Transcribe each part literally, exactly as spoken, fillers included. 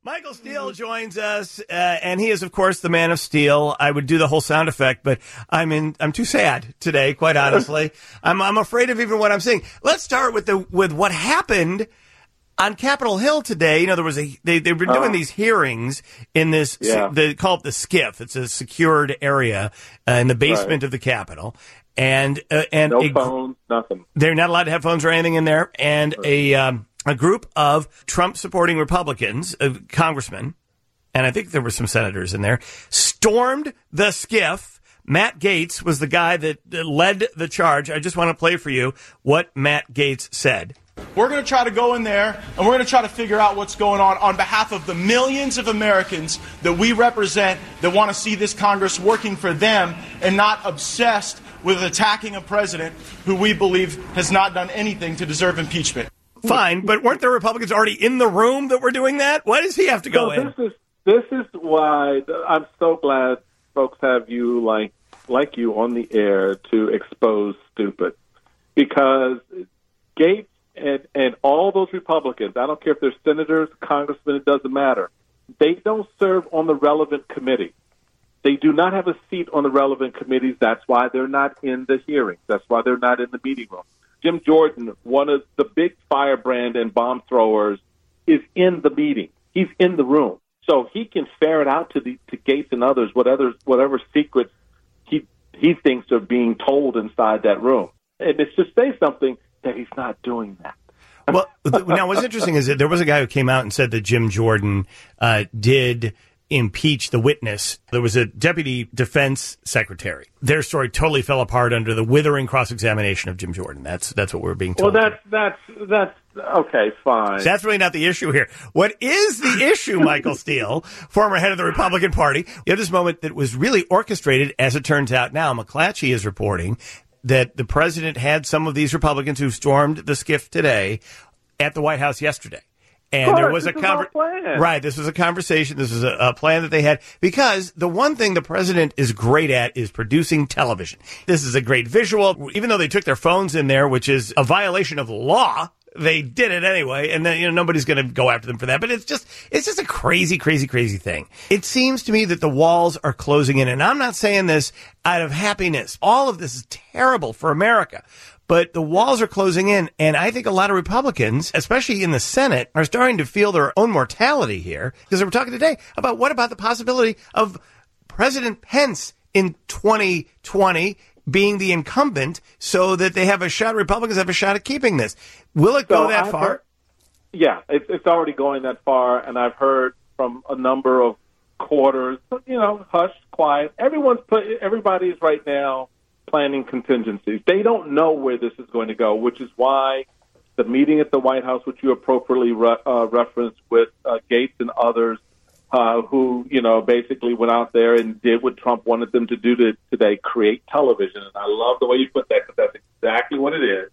Michael Steele joins us, uh, and he is, of course, the Man of Steel. I would do the whole sound effect, but I'm in. I'm too sad today, quite honestly. I'm I'm afraid of even what I'm saying. Let's start with the with what happened on Capitol Hill today. You know, there was a they they've been doing uh, these hearings in this. Yeah. They call it the SCIF. It's a secured area uh, in the basement right. of the Capitol, and uh, and no a, phones, nothing. They're not allowed to have phones or anything in there, and right. a. Um, A group of Trump-supporting Republicans, uh, congressmen, and I think there were some senators in there, stormed the SCIF. Matt Gaetz was the guy that led the charge. I just want to play for you what Matt Gaetz said. We're going to try to go in there, and we're going to try to figure out what's going on on behalf of the millions of Americans that we represent that want to see this Congress working for them and not obsessed with attacking a president who we believe has not done anything to deserve impeachment. Fine, but weren't there Republicans already in the room that were doing that? Why does he have to go so in? This is this is why I'm so glad folks have you like like you on the air to expose stupid, because Gaetz and and all those Republicans, I don't care if they're senators, congressmen, it doesn't matter. They don't serve on the relevant committee. They do not have a seat on the relevant committees. That's why they're not in the hearings. That's why they're not in the meeting room. Jim Jordan, one of the big firebrand and bomb throwers, is in the meeting. He's in the room. So he can ferret out to the to Gaetz and others whatever, whatever secrets he he thinks are being told inside that room. And it's to say something that he's not doing that. Well, now what's interesting is that there was a guy who came out and said that Jim Jordan uh, did impeach the witness. There was a deputy defense secretary. Their story totally fell apart under the withering cross-examination of Jim Jordan. That's that's what we're being told. Well, that's that's that's okay, fine. So that's really not the issue here. What is the issue, Michael Steele, former head of the Republican Party? You have this moment that was really orchestrated, as it turns out now. McClatchy is reporting that the president had some of these Republicans who stormed the SCIF today at the White House yesterday. And course, there was a conver- right. This was a conversation. This was a, a plan that they had, because the one thing the president is great at is producing television. This is a great visual. Even though they took their phones in there, which is a violation of law, they did it anyway. And then, you know, nobody's going to go after them for that. But it's just, it's just a crazy, crazy, crazy thing. It seems to me that the walls are closing in, and I'm not saying this out of happiness. All of this is terrible for America. But the walls are closing in, and I think a lot of Republicans, especially in the Senate, are starting to feel their own mortality here, because they were talking today about what about the possibility of President Pence in twenty twenty being the incumbent so that they have a shot, Republicans have a shot at keeping this. Will it go so that I've far? Heard, yeah, it's, it's already going that far, and I've heard from a number of quarters, you know, hush, quiet. Everyone's put, everybody's right now planning contingencies. They don't know where this is going to go, which is why the meeting at the White House, which you appropriately re- uh, referenced with uh, Gaetz and others, uh, who, you know, basically went out there and did what Trump wanted them to do to, today, create television. And I love the way you put that, because that's exactly what it is.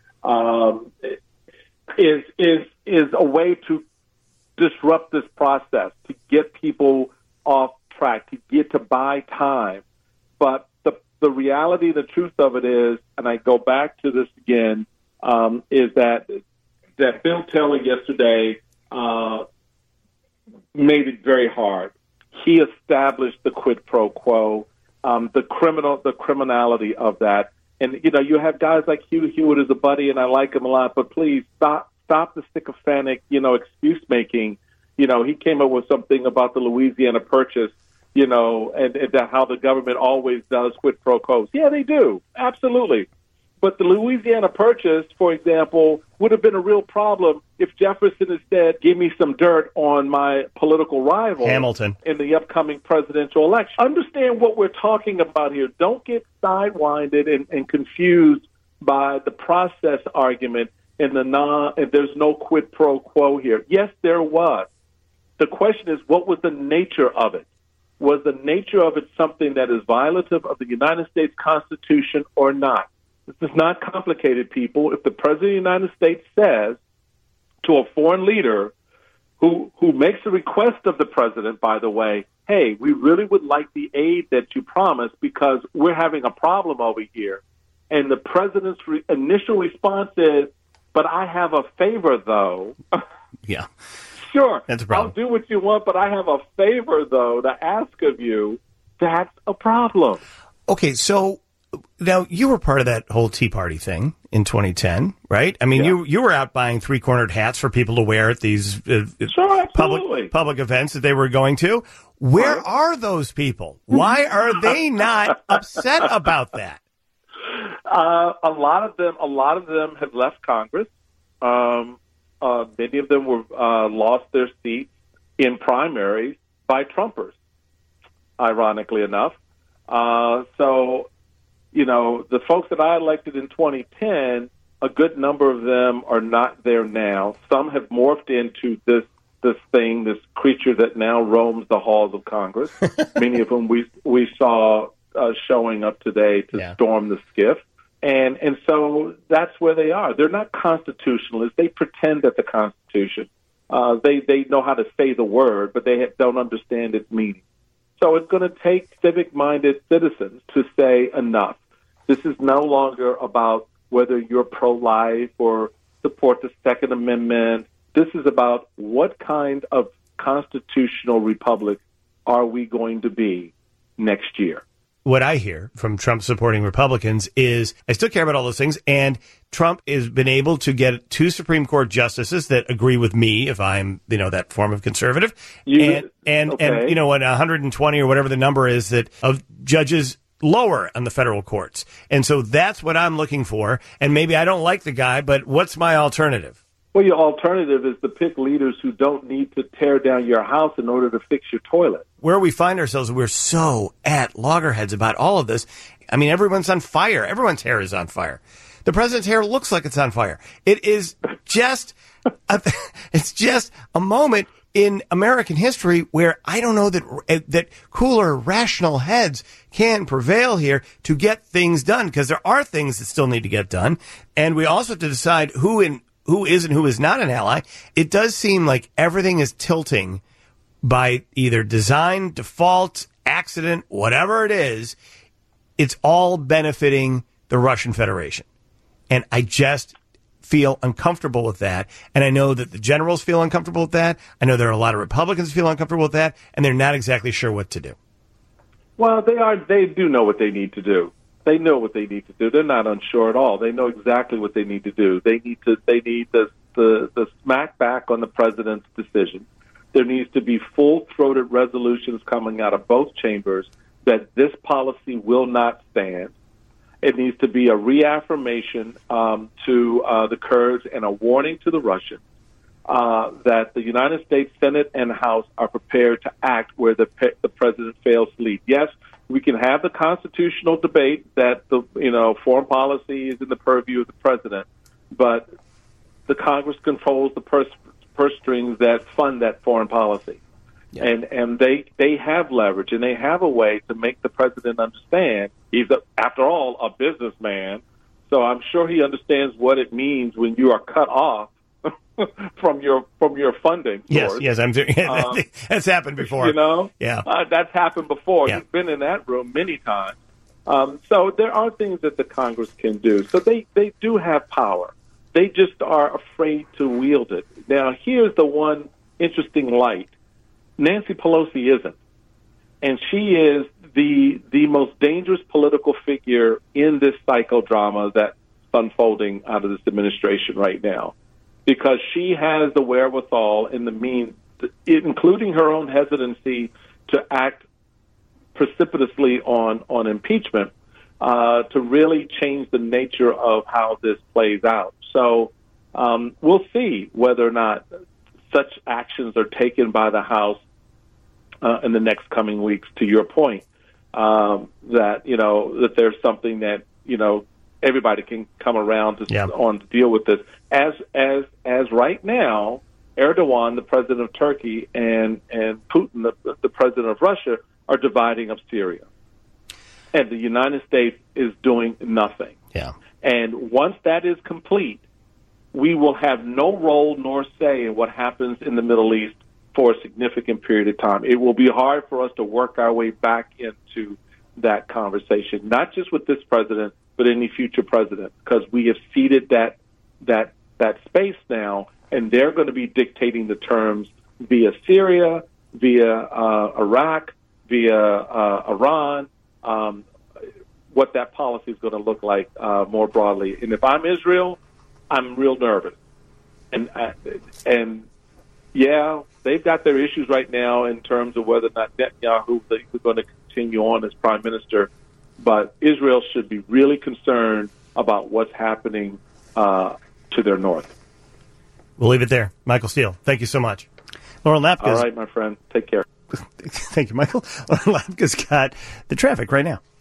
Um, is is is a way to disrupt this process, to get people off track, to get to buy time. But the reality, the truth of it is, and I go back to this again, um, is that that Bill Taylor yesterday uh, made it very hard. He established the quid pro quo, um, the criminal, the criminality of that. And you know, you have guys like Hugh Hewitt as a buddy, and I like him a lot. But please stop, stop the sycophantic, you know, excuse making. You know, he came up with something about the Louisiana Purchase. You know, and, and how the government always does quid pro quos. Yeah, they do. Absolutely. But the Louisiana Purchase, for example, would have been a real problem if Jefferson instead gave me some dirt on my political rival, Hamilton, in the upcoming presidential election. Understand what we're talking about here. Don't get sidewinded and, and confused by the process argument and the non, and there's no quid pro quo here. Yes, there was. The question is, what was the nature of it? Was the nature of it something that is violative of the United States Constitution or not? This is not complicated, people. If the President of the United States says to a foreign leader who who makes a request of the President, by the way, hey, we really would like the aid that you promised because we're having a problem over here. And the President's re- initial response is, but I have a favor, though. Yeah. Sure. That's a problem. I'll do what you want, but I have a favor, though, to ask of you. That's a problem. Okay, so now you were part of that whole Tea Party thing in twenty ten, right? I mean, Yeah. you you were out buying three-cornered hats for people to wear at these uh, Sure, public public events that they were going to. Where Right. are those people? Why are they not upset about that? Uh, a lot of them, a lot of them have left Congress. Um, uh, many of them were uh, lost their seats in primaries by Trumpers, ironically enough. Uh, so, you know, the folks that I elected in twenty ten, a good number of them are not there now. Some have morphed into this this thing, this creature that now roams the halls of Congress. Many of them we we saw uh, showing up today to Yeah. storm the skiff. And and so that's where they are. They're not constitutionalists. They pretend that the Constitution. Uh, they they know how to say the word, but they don't understand its meaning. So it's going to take civic-minded citizens to say enough. This is no longer about whether you're pro-life or support the Second Amendment. This is about what kind of constitutional republic are we going to be next year. What I hear from Trump supporting Republicans is I still care about all those things. And Trump has been able to get two Supreme Court justices that agree with me if I'm, you know, that form of conservative. You- and, and, okay. and, you know, what one hundred twenty or whatever the number is that of judges lower on the federal courts. And so that's what I'm looking for. And maybe I don't like the guy, but what's my alternative? Well, your alternative is to pick leaders who don't need to tear down your house in order to fix your toilet. Where we find ourselves, we're so at loggerheads about all of this. I mean, everyone's on fire. Everyone's hair is on fire. The president's hair looks like it's on fire. It is just, a, it's just a moment in American history where I don't know that that cooler, rational heads can prevail here to get things done, because there are things that still need to get done, and we also have to decide who in who is and who is not an ally. It does seem like everything is tilting by either design, default, accident, whatever it is. It's all benefiting the Russian Federation. And I just feel uncomfortable with that. And I know that the generals feel uncomfortable with that. I know there are a lot of Republicans feel uncomfortable with that, and they're not exactly sure what to do. Well, they are. They do know what they need to do. They know what they need to do. They're not unsure at all. They know exactly what they need to do. They need to. They need the the, the smack back on the president's decision. There needs to be full-throated resolutions coming out of both chambers that this policy will not stand. It needs to be a reaffirmation um, to uh, the Kurds and a warning to the Russians uh, that the United States Senate and House are prepared to act where the the president fails to lead. Yes, we can have the constitutional debate that the you know foreign policy is in the purview of the president, but the Congress controls the purse, purse strings that fund that foreign policy. Yeah. And and they they have leverage, and they have a way to make the president understand he's, a, after all, a businessman. So I'm sure he understands what it means when you are cut off from your from your funding yes, source. Yes, I'm. Um, that's happened before. You know, yeah, uh, that's happened before. Yeah. He's been in that room many times. Um, so there are things that the Congress can do. So they they do have power. They just are afraid to wield it. Now, here's the one interesting light. Nancy Pelosi isn't. And she is the the most dangerous political figure in this psychodrama that's unfolding out of this administration right now. Because she has the wherewithal and the means, to, including her own hesitancy to act precipitously on, on impeachment, uh, to really change the nature of how this plays out. So um, we'll see whether or not such actions are taken by the House uh, in the next coming weeks. To your point, um, that you know that there's something that you know everybody can come around to yeah. on to deal with this. As as as right now, Erdogan, the president of Turkey, and and Putin, the, the president of Russia, are dividing up Syria, and the United States is doing nothing. Yeah. And once that is complete, we will have no role nor say in what happens in the Middle East for a significant period of time. It will be hard for us to work our way back into that conversation, not just with this president, but any future president, because we have ceded that that that space now, and they're going to be dictating the terms via Syria, via uh, Iraq, via uh, Iran, um, what that policy is going to look like uh, more broadly. And if I'm Israel, I'm real nervous. And uh, and yeah, they've got their issues right now in terms of whether or not Netanyahu is going to continue on as prime minister. But Israel should be really concerned about what's happening uh, to their north. We'll leave it there. Michael Steele, thank you so much. Laurel Lapkus. All right, my friend. Take care. Thank you, Michael. Laurel Lapkus got the traffic right now.